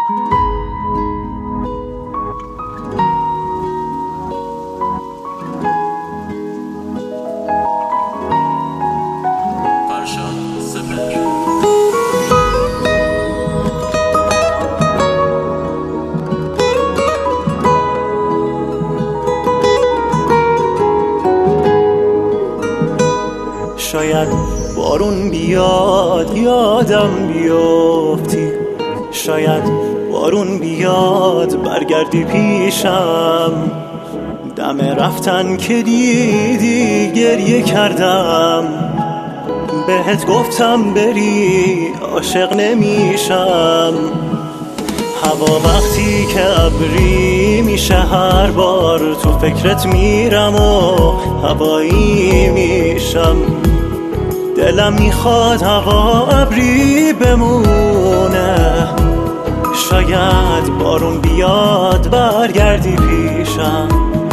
شاید بارون بیاد یادم بیفتی، شاید بارون بیاد برگردی پیشم. دم رفتن که دیدی گریه کردم، بهت گفتم بری عاشق نمیشم. هوا وقتی که ابری میشه هر بار تو فکرت میرم و هوایی میشم. دلم میخواد هوا ابری بمونه، شاید بارون بیاد برگردی پیشم.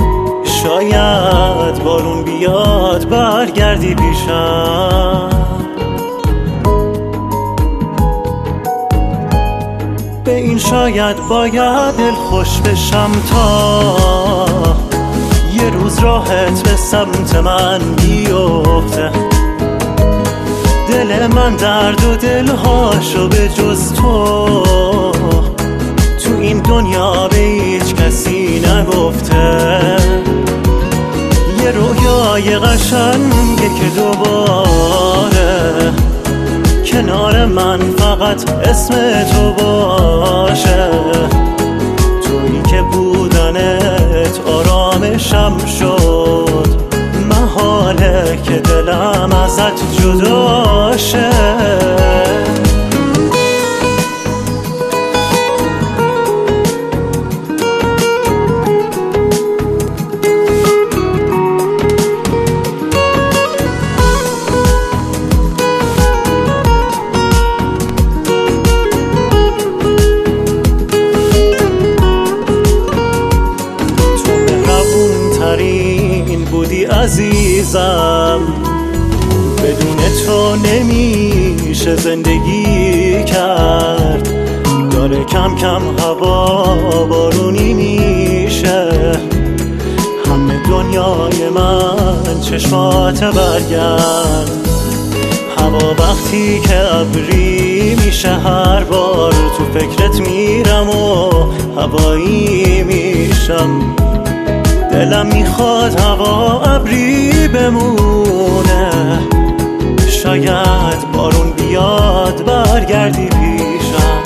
شاید بارون بیاد برگردی پیشم. به این شاید باید دل خوش بشم تا یه روز راحت به سمت من بیفته. دل من درد و دلهاشو به جز تو این دنیا به هیچ کسی نگفته. یه رویای قشنگه که دوباره کنار من فقط اسم تو باشه. تویی که بودنت آرامشم شد، محاله که دلم ازت جدا شه. بودی عزیزم، بدون تو نمیشه زندگی کرد. داره کم کم هوا بارونی میشه، همه دنیای من چشمات برگرد. هوا وقتی که ابری میشه هر بار تو فکرت میرم و هوایی میشم. دلم میخواد هوا ابری بمونه، شاید بارون بیاد برگردی پیشم.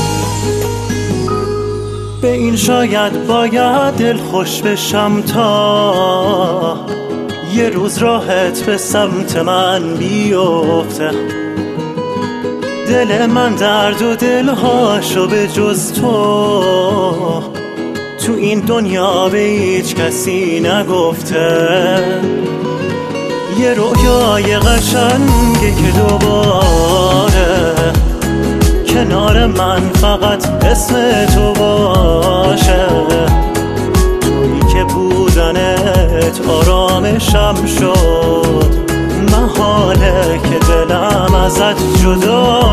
به این شاید باید دل خوش بشم تا یه روز راحت به سمت من بیفته. دل من درد و دلهاشو به جز تو این دنیا به هیچ کسی نگفته. یه رویای قشنگه که دوباره کنار من فقط اسم تو باشه. تویی که بودنت آرامشم شد، محاله که دلم ازت جدا